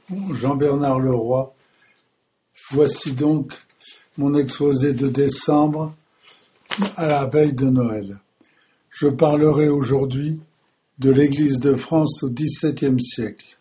Jean-Bernard Leroy. Voici donc mon exposé de décembre à la veille de Noël. Je parlerai aujourd'hui de l'Église de France au XVIIe siècle.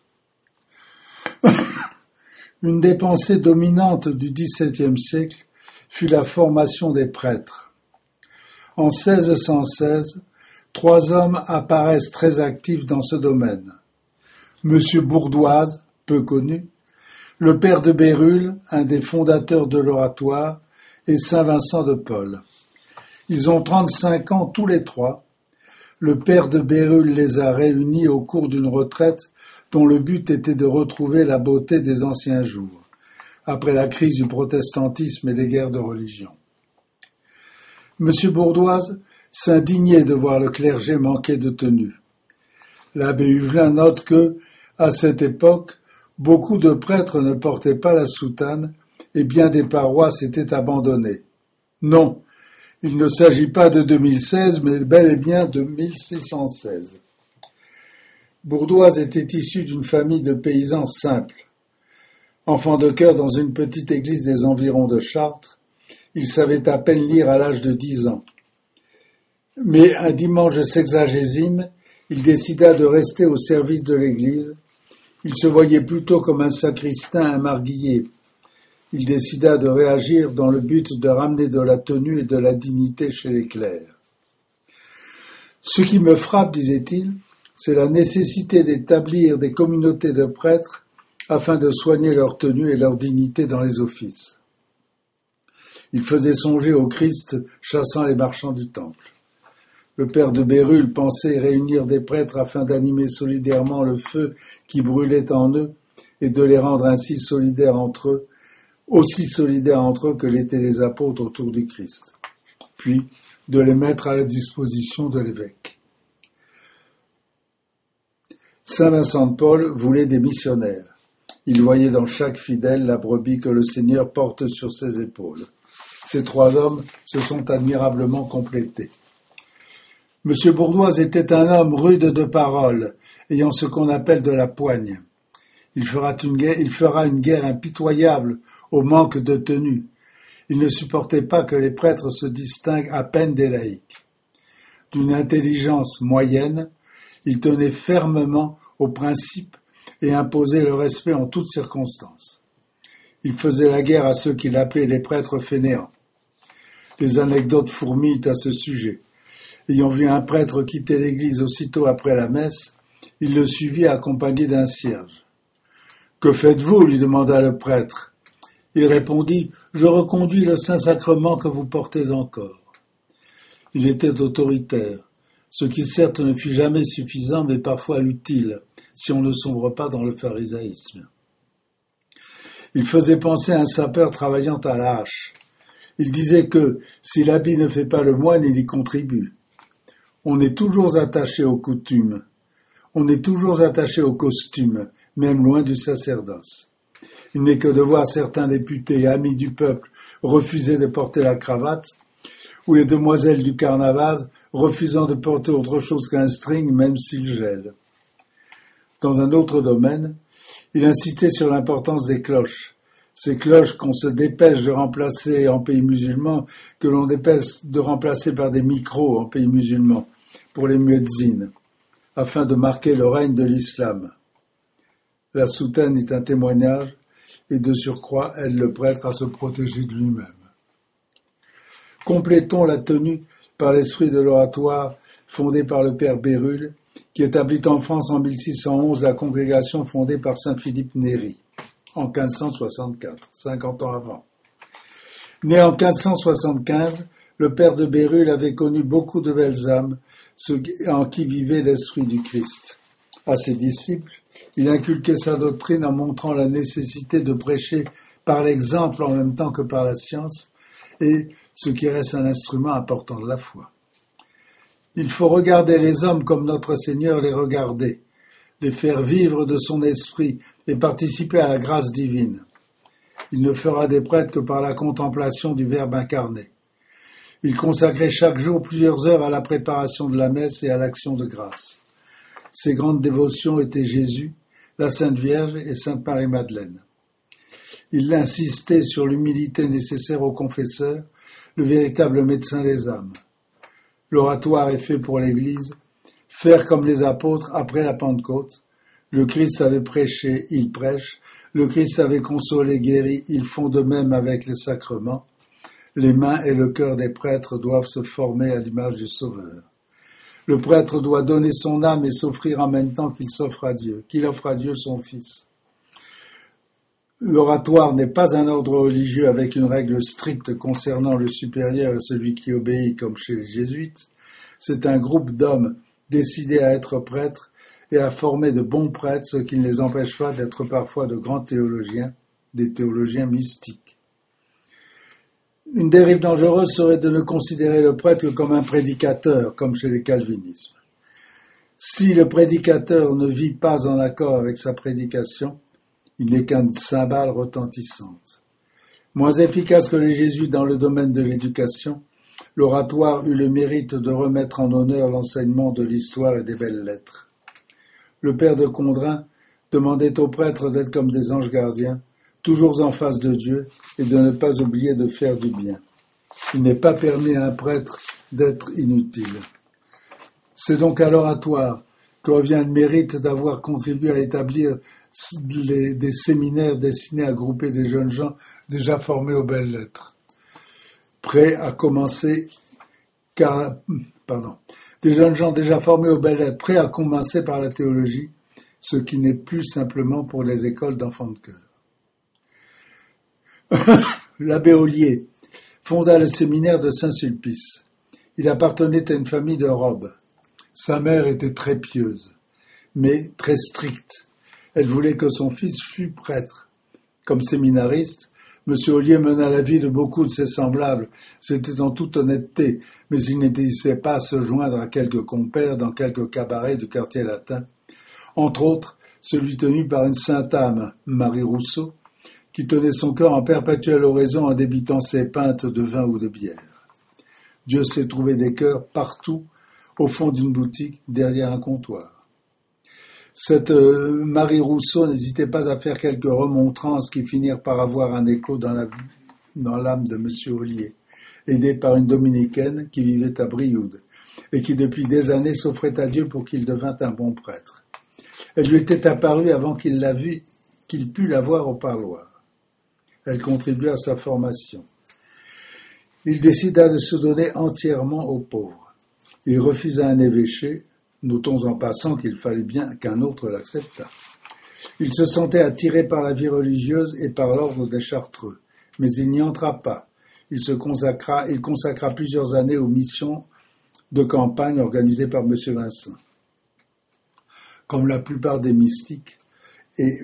Une des pensées dominantes du XVIIe siècle fut la formation des prêtres. En 1616, 3 hommes apparaissent très actifs dans ce domaine. Monsieur Bourdoise, peu connu, le père de Bérulle, un des fondateurs de l'oratoire, et saint Vincent de Paul. Ils ont 35 ans tous les trois. Le père de Bérulle les a réunis au cours d'une retraite dont le but était de retrouver la beauté des anciens jours, après la crise du protestantisme et des guerres de religion. Monsieur Bourdoise s'indignait de voir le clergé manquer de tenue. L'abbé Huvelin note que, à cette époque, beaucoup de prêtres ne portaient pas la soutane et bien des paroisses étaient abandonnées. Non, il ne s'agit pas de 2016, mais bel et bien de 1616. Bourdoise était issu d'une famille de paysans simples. Enfant de chœur dans une petite église des environs de Chartres, il savait à peine lire à l'âge de 10 ans. Mais un dimanche de sexagésime, il décida de rester au service de l'église. Il se voyait plutôt comme un sacristain amarguillé. Il décida de réagir dans le but de ramener de la tenue et de la dignité chez les clercs. Ce qui me frappe, disait-il, c'est la nécessité d'établir des communautés de prêtres afin de soigner leur tenue et leur dignité dans les offices. Il faisait songer au Christ chassant les marchands du temple. Le père de Bérulle pensait réunir des prêtres afin d'animer solidairement le feu qui brûlait en eux et de les rendre ainsi solidaires entre eux, aussi solidaires entre eux que l'étaient les apôtres autour du Christ, puis de les mettre à la disposition de l'évêque. Saint Vincent de Paul voulait des missionnaires. Il voyait dans chaque fidèle la brebis que le Seigneur porte sur ses épaules. Ces 3 hommes se sont admirablement complétés. Monsieur Bourdoise était un homme rude de parole, ayant ce qu'on appelle de la poigne. Il fera une guerre impitoyable au manque de tenue. Il ne supportait pas que les prêtres se distinguent à peine des laïcs. D'une intelligence moyenne, il tenait fermement aux principes et imposait le respect en toutes circonstances. Il faisait la guerre à ceux qu'il appelait les prêtres fainéants. Les anecdotes fourmillent à ce sujet. Ayant vu un prêtre quitter l'église aussitôt après la messe, il le suivit accompagné d'un cierge. « Que faites-vous » lui demanda le prêtre. Il répondit « Je reconduis le Saint-Sacrement que vous portez encore. » Il était autoritaire, ce qui certes ne fut jamais suffisant, mais parfois utile, si on ne sombre pas dans le pharisaïsme. Il faisait penser à un sapeur travaillant à la hache. Il disait que, si l'habit ne fait pas le moine, il y contribue. On est toujours attaché aux coutumes. On est toujours attaché aux costumes, même loin du sacerdoce. Il n'est que de voir certains députés, amis du peuple, refuser de porter la cravate, ou les demoiselles du carnaval refusant de porter autre chose qu'un string, même s'il gèle. Dans un autre domaine, il incitait sur l'importance des cloches. Ces cloches qu'on se dépêche de remplacer en pays musulmans, que l'on dépêche de remplacer par des micros en pays musulmans, pour les muezzines, afin de marquer le règne de l'islam. La soutane est un témoignage, et de surcroît aide le prêtre à se protéger de lui-même. Complétons la tenue par l'esprit de l'oratoire fondé par le père Bérulle, qui établit en France en 1611 la congrégation fondée par saint Philippe Néri, en 1564, 50 ans avant. Né en 1575, le père de Bérulle avait connu beaucoup de belles âmes, en qui vivait l'esprit du Christ. À ses disciples, il inculquait sa doctrine en montrant la nécessité de prêcher par l'exemple en même temps que par la science, et ce qui reste un instrument important de la foi. Il faut regarder les hommes comme notre Seigneur les regardait, les faire vivre de son esprit et participer à la grâce divine. Il ne fera des prêtres que par la contemplation du Verbe incarné. Il consacrait chaque jour plusieurs heures à la préparation de la messe et à l'action de grâce. Ses grandes dévotions étaient Jésus, la Sainte Vierge et Sainte Marie-Madeleine. Il insistait sur l'humilité nécessaire au confesseur, le véritable médecin des âmes. L'oratoire est fait pour l'Église, faire comme les apôtres après la Pentecôte. Le Christ avait prêché, ils prêchent. Le Christ avait consolé, guéri, ils font de même avec les sacrements. Les mains et le cœur des prêtres doivent se former à l'image du Sauveur. Le prêtre doit donner son âme et s'offrir en même temps qu'il offre à Dieu son Fils. L'oratoire n'est pas un ordre religieux avec une règle stricte concernant le supérieur et celui qui obéit comme chez les jésuites. C'est un groupe d'hommes décidés à être prêtres et à former de bons prêtres, ce qui ne les empêche pas d'être parfois de grands théologiens, des théologiens mystiques. Une dérive dangereuse serait de ne considérer le prêtre que comme un prédicateur, comme chez les calvinismes. Si le prédicateur ne vit pas en accord avec sa prédication, il n'est qu'une cymbale retentissante. Moins efficace que les jésuites dans le domaine de l'éducation, l'oratoire eut le mérite de remettre en honneur l'enseignement de l'histoire et des belles lettres. Le père de Condrin demandait aux prêtres d'être comme des anges gardiens, toujours en face de Dieu, et de ne pas oublier de faire du bien. Il n'est pas permis à un prêtre d'être inutile. C'est donc à l'oratoire que revient le mérite d'avoir contribué à établir des séminaires destinés à grouper des jeunes gens déjà formés aux belles lettres. Des jeunes gens déjà formés aux belles lettres, prêts à commencer par la théologie, ce qui n'est plus simplement pour les écoles d'enfants de cœur. L'abbé Ollier fonda le séminaire de Saint-Sulpice. Il appartenait à une famille de robes. Sa mère était très pieuse, mais très stricte. Elle voulait que son fils fût prêtre. Comme séminariste, M. Ollier mena la vie de beaucoup de ses semblables. C'était en toute honnêteté, mais il n'hésitait pas à se joindre à quelques compères dans quelques cabarets du quartier latin. Entre autres, celui tenu par une sainte âme, Marie Rousseau, qui tenait son cœur en perpétuelle oraison en débitant ses pintes de vin ou de bière. Dieu sait trouver des cœurs partout, au fond d'une boutique, derrière un comptoir. Cette Marie Rousseau n'hésitait pas à faire quelques remontrances qui finirent par avoir un écho dans l'âme de M. Ollier, aidé par une dominicaine qui vivait à Brioude et qui depuis des années s'offrait à Dieu pour qu'il devînt un bon prêtre. Elle lui était apparue avant qu'il pût la voir au parloir. Elle contribua à sa formation. Il décida de se donner entièrement aux pauvres. Il refusa un évêché, notons en passant qu'il fallait bien qu'un autre l'acceptât. Il se sentait attiré par la vie religieuse et par l'ordre des Chartreux, mais il n'y entra pas. Il consacra plusieurs années aux missions de campagne organisées par M. Vincent. Comme la plupart des mystiques, et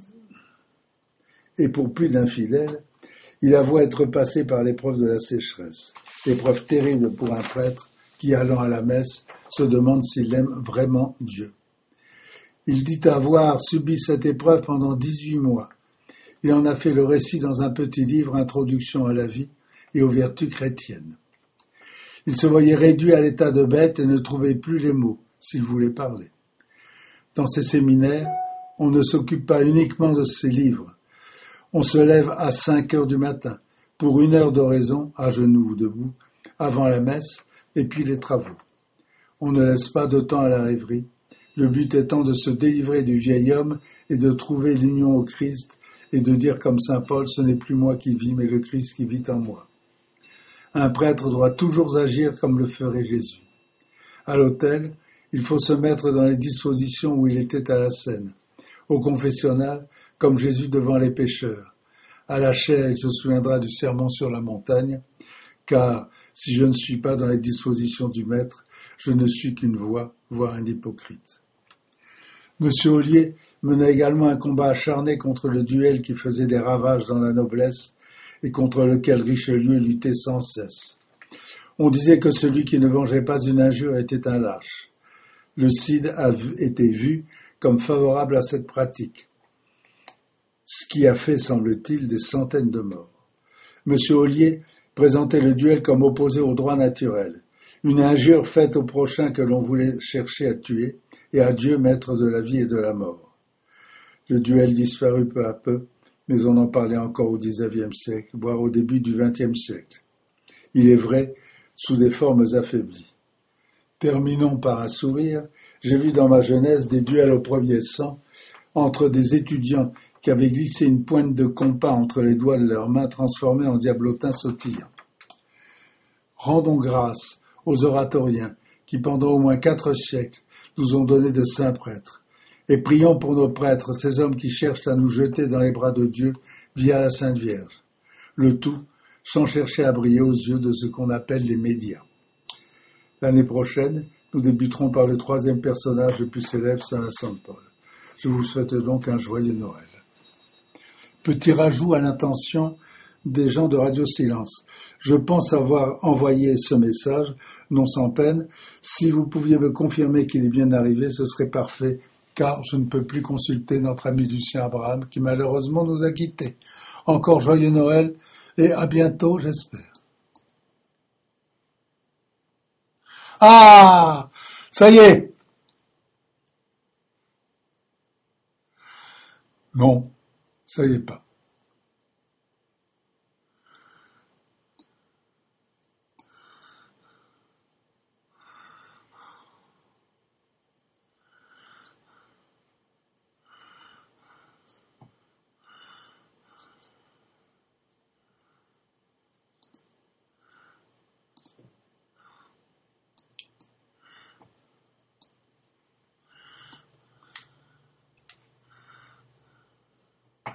pour plus d'infidèles, il avoua être passé par l'épreuve de la sécheresse, épreuve terrible pour un prêtre qui, allant à la messe, se demande s'il aime vraiment Dieu. Il dit avoir subi cette épreuve pendant 18 mois. Il en a fait le récit dans un petit livre, Introduction à la vie et aux vertus chrétiennes. Il se voyait réduit à l'état de bête et ne trouvait plus les mots, s'il voulait parler. Dans ces séminaires, on ne s'occupe pas uniquement de ces livres. On se lève à 5 heures du matin, pour 1 heure d'oraison, à genoux ou debout, avant la messe, et puis les travaux. On ne laisse pas de temps à la rêverie, le but étant de se délivrer du vieil homme et de trouver l'union au Christ, et de dire comme saint Paul, ce n'est plus moi qui vis, mais le Christ qui vit en moi. Un prêtre doit toujours agir comme le ferait Jésus. À l'autel, il faut se mettre dans les dispositions où il était à la scène. Au confessionnal, comme Jésus devant les pécheurs. À la chaire, il se souviendra du sermon sur la montagne, car si je ne suis pas dans les dispositions du Maître, je ne suis qu'une voix, voire un hypocrite. M. Ollier mena également un combat acharné contre le duel qui faisait des ravages dans la noblesse et contre lequel Richelieu luttait sans cesse. On disait que celui qui ne vengeait pas une injure était un lâche. Le Cid a été vu comme favorable à cette pratique, ce qui a fait, semble-t-il, des centaines de morts. M. Ollier présentait le duel comme opposé au droit naturel, une injure faite au prochain que l'on voulait chercher à tuer, et à Dieu, maître de la vie et de la mort. Le duel disparut peu à peu, mais on en parlait encore au XIXe siècle, voire au début du XXe siècle. Il est vrai, sous des formes affaiblies. Terminons par un sourire. J'ai vu dans ma jeunesse des duels au premier sang entre des étudiants qui avaient glissé une pointe de compas entre les doigts de leurs mains transformés en diablotins sautillants. Rendons grâce aux oratoriens qui, pendant au moins 4 siècles, nous ont donné de saints prêtres. Et prions pour nos prêtres, ces hommes qui cherchent à nous jeter dans les bras de Dieu via la Sainte Vierge. Le tout sans chercher à briller aux yeux de ce qu'on appelle les médias. L'année prochaine, nous débuterons par le 3e personnage le plus célèbre, Saint Vincent de Paul. Je vous souhaite donc un joyeux Noël. Petit rajout à l'intention des gens de Radio Silence. Je pense avoir envoyé ce message, non sans peine. Si vous pouviez me confirmer qu'il est bien arrivé, ce serait parfait, car je ne peux plus consulter notre ami Lucien Abraham, qui malheureusement nous a quittés. Encore joyeux Noël, et à bientôt, j'espère. Ah, ça y est. Non, ça y est pas.